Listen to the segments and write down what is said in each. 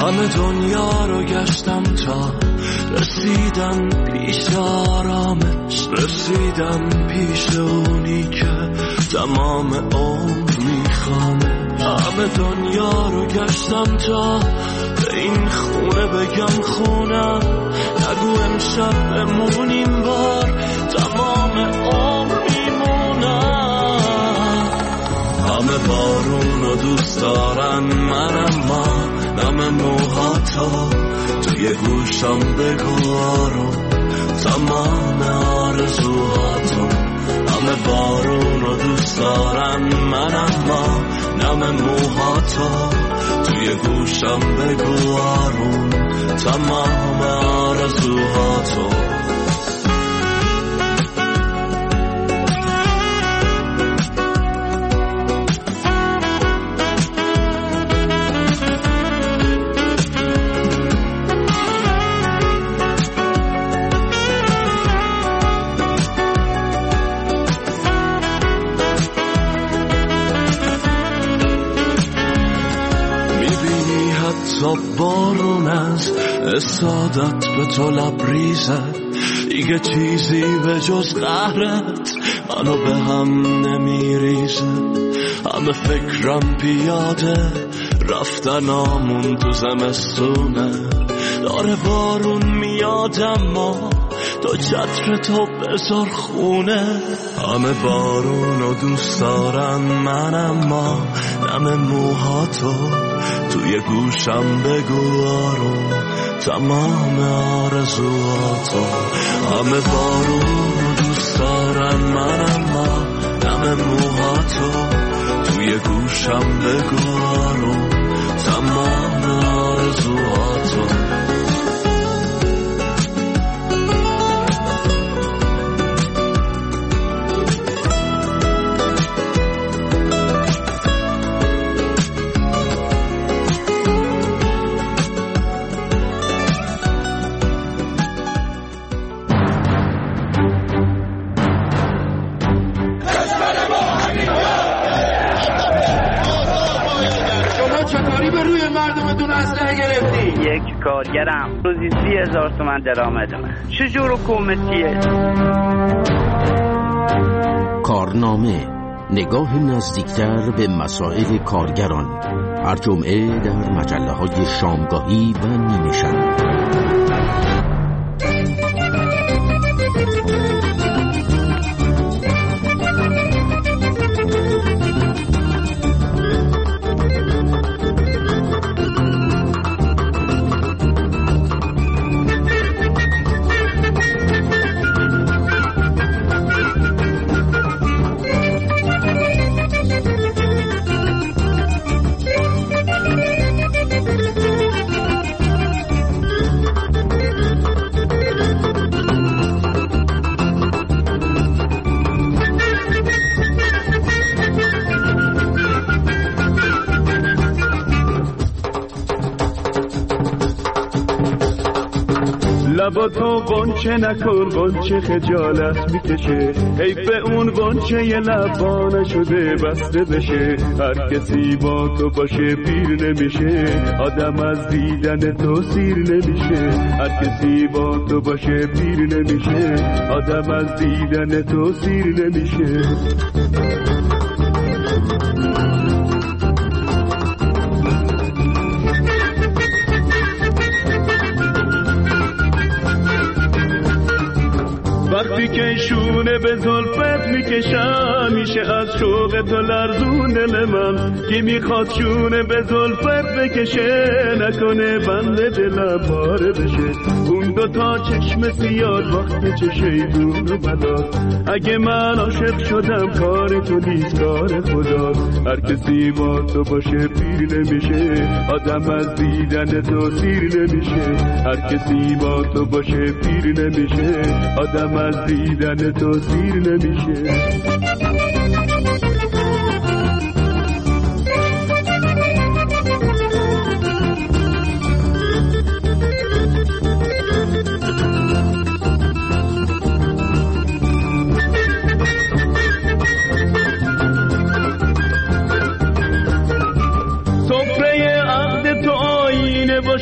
همه دنیا رو گشتم تا رسیدم پیش آرامش، رسیدم پیش اونی که تمام عمر میخوامه. همه دنیا رو گشتم تا به این خونه بگم خونم، نگو امشب بمونیم بار تمام عمر میمونم. همه بارون رو دوست دارن من، اما نم موهاتو توی گوشم بگو آروم تمام آرزوهاتو. همه بارون رو دوست دارن من، اما نم موهاتو توی گوشم بگو آروم تمام آرزوهاتو. بارون از استادت به تو لبریزه، دیگه چیزی به جز قهرت منو به هم نمیریزه. همه فکرم پیاده رفتن آمون تو زمستونه، داره بارون میاد اما تو چتر تو بذار خونه. همه بارون رو دوست دارن من، اما نم موهاتو توی گوشم بگو آروم تمام آرزوهاتو. همه بارون رو دوست دارن من، اما نم موهاتو توی گوشم بگو آروم تمام آرزوهاتو. یک کارگرم روزی 30,000 تومان درآمدمه. چجور حکومتیه؟ کارنامه، نگاه نزدیکتر به مسائل کارگران، هر جمعه در مجله‌های شامگاهی و نیمه شب. لبا تو قنچه نکن، قنچه خجالت میکشه، حیف اون قنچه یه لبا نشده بسته بشه. هر کسی با تو باشه پیر نمیشه، آدم از دیدن تو سیر نمیشه. هر کسی با تو باشه پیر نمیشه، آدم از دیدن تو سیر نمیشه. وقتی که شونه به زلفت میکشم، میشه از شوق تو لرزون دل من. کی میخواد شونه به زلفت بکشه، نکنه بند دلم پاره بشه. اون دوتا چشم سیاد وقت چه شیطون و بلاد، اگه من عاشق شدم کار تو نیست کار خدا. هر کسی با تو باشه پیر نمیشه، آدم از دیدن تو سیر نمیشه. هر کسی با تو باشه پیر نمیشه، آدم از دیدن تو سیر نمیشه.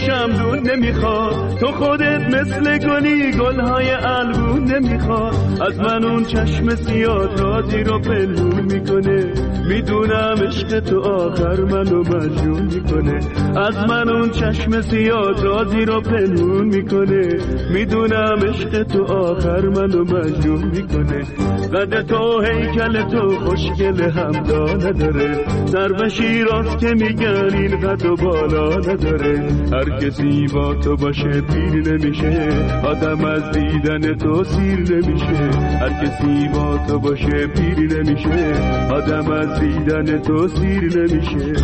شمدون نمیخواد، تو خودت مثل گلی گلهای الگون نمیخواد. از من اون چشم سیاه رازی رو پنهون میکنه، میدونم عشق تو آخر منو مجنون میکنه. از من اون چشم سیاه رازی رو پنهون میکنه، میدونم عشق تو آخر منو مجنون میکنه. قد تو هیکل تو خوشگل همدا نداره، سر به شیراز که میگن این قد و بالا نداره. هر کسی با تو باشه پیر نمیشه، آدم از دیدن تو سیر نمیشه. هر کسی با تو باشه پیر نمیشه، آدم از دیدن تو سیر نمیشه.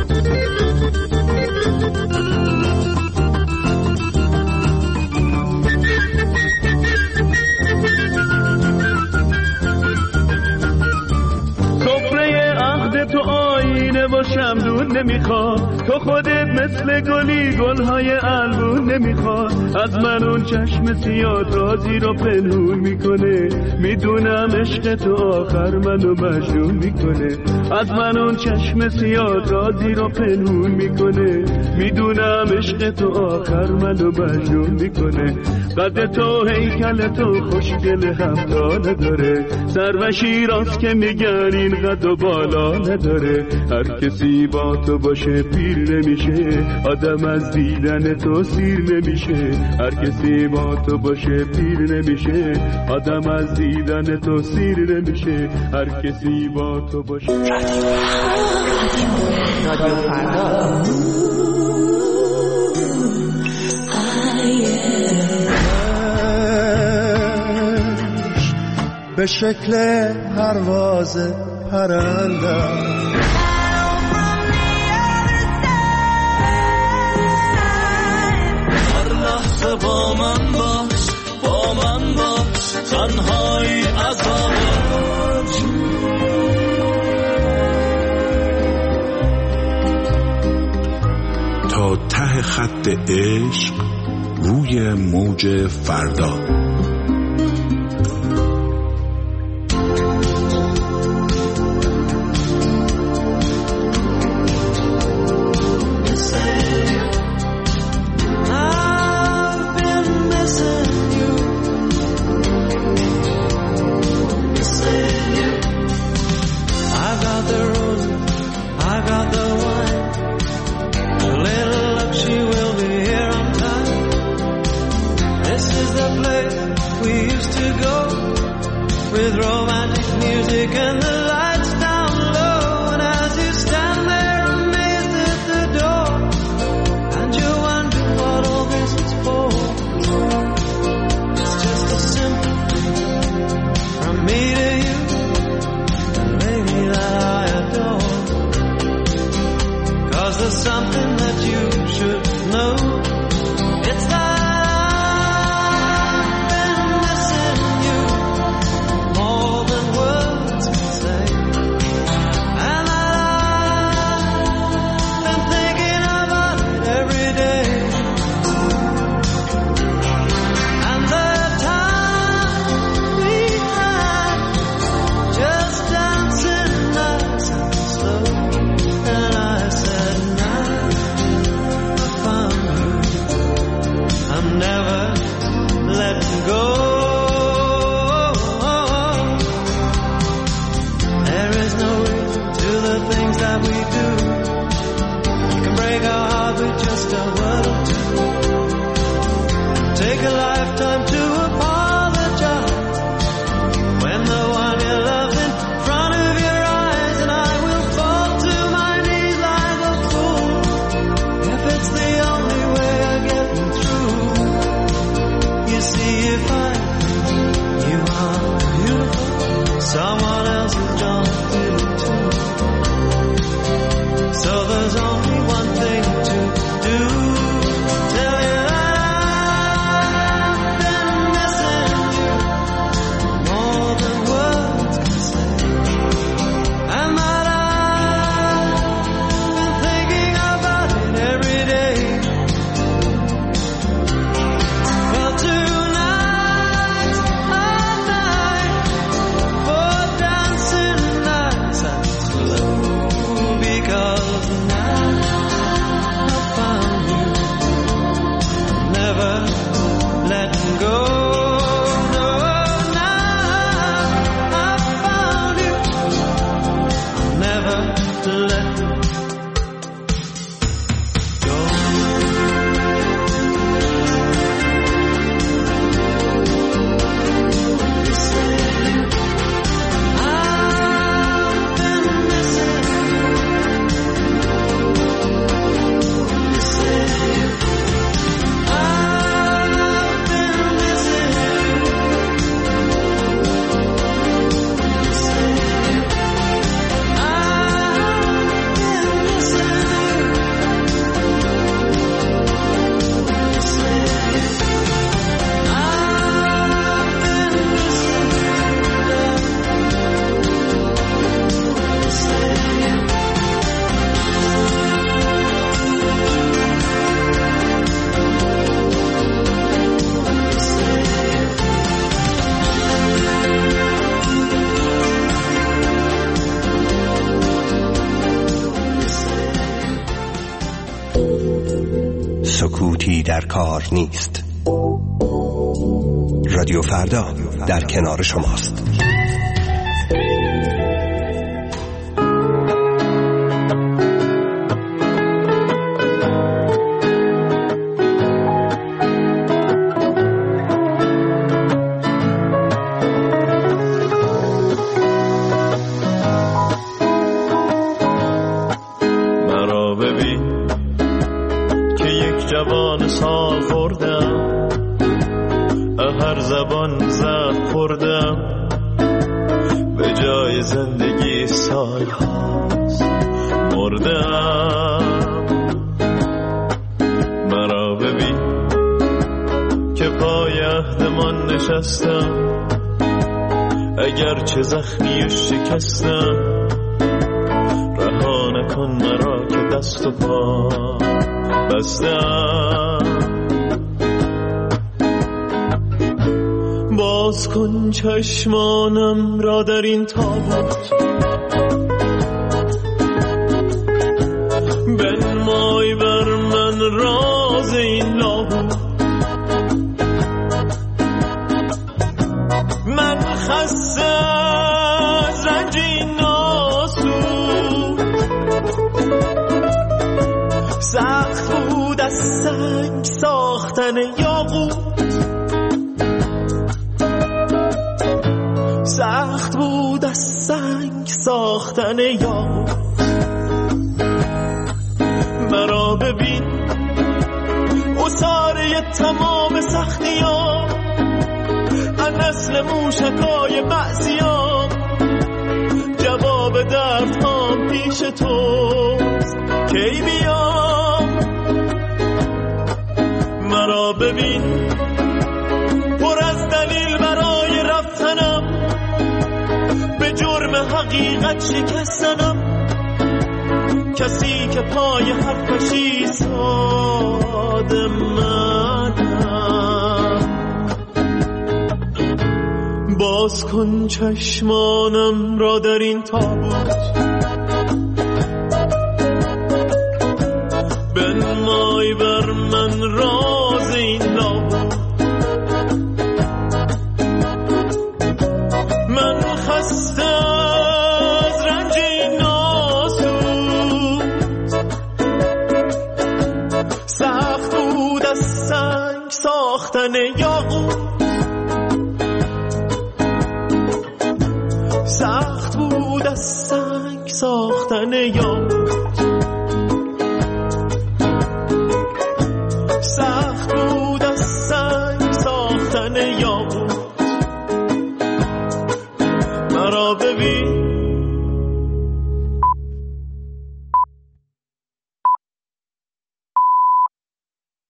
تو آینه و شمدون نمیخواد، تو خودت مثل گلی گلهای الگون نمیخواد. از من اون چشم سیاه رازی رو پنهون میکنه، میدونم عشق تو آخر منو مجنون میکنه. از من اون چشم سیاه رازی رو پنهون میکنه، میدونم عشق تو آخر منو مجنون میکنه. قد تو هیکل تو خوشگل همتا نداره، سر و شیراز که میگن این قد و بالا نداره. هر کسی با تو باشه پیر نمیشه، آدم از دیدن تو سیر نمیشه. هر کسی با تو باشه پیر نمیشه، آدم از دیدن تو سیر نمیشه. هر کسی با تو باشه. رادیو فردا به شکل پرواز پرنده هر لحظه با من باش، با من باش، تنهایی عذاب. تا ته خط عشق روی موج فردا. This is the place سکوتی در کار نیست. رادیو فردا در کنار شماست. اگر چه زخمی و شکستم، رها نکن مرا که دست و پا بستم. باز کن چشمانم را در این تابوت، بنمای بر من راز این لاهوت. من خسته از رنج این ناسود، سخت بود از سنگ ساختن یاقوت، سخت بود از سنگ ساختن یاقوت. مرا ببین اساره تمام سختیام، از نسل موشکای معصیام، جواب دردهام پیش توست کی بیام. مرا ببین پر از دلیل برای رفتنم، به جرم حقیقت شکستنم، کسی که پای حرفش ایستاد منم. باز کن چشمانم را در این تابوت، بنمای بر من راز این لاهوت. من خسته از رنج این ناسود، سخت بود از سنگ ساختن یاقوت، سخت بود از سنگ ساختن یاقوت، سخت بود از سنگ ساختن یاقوت.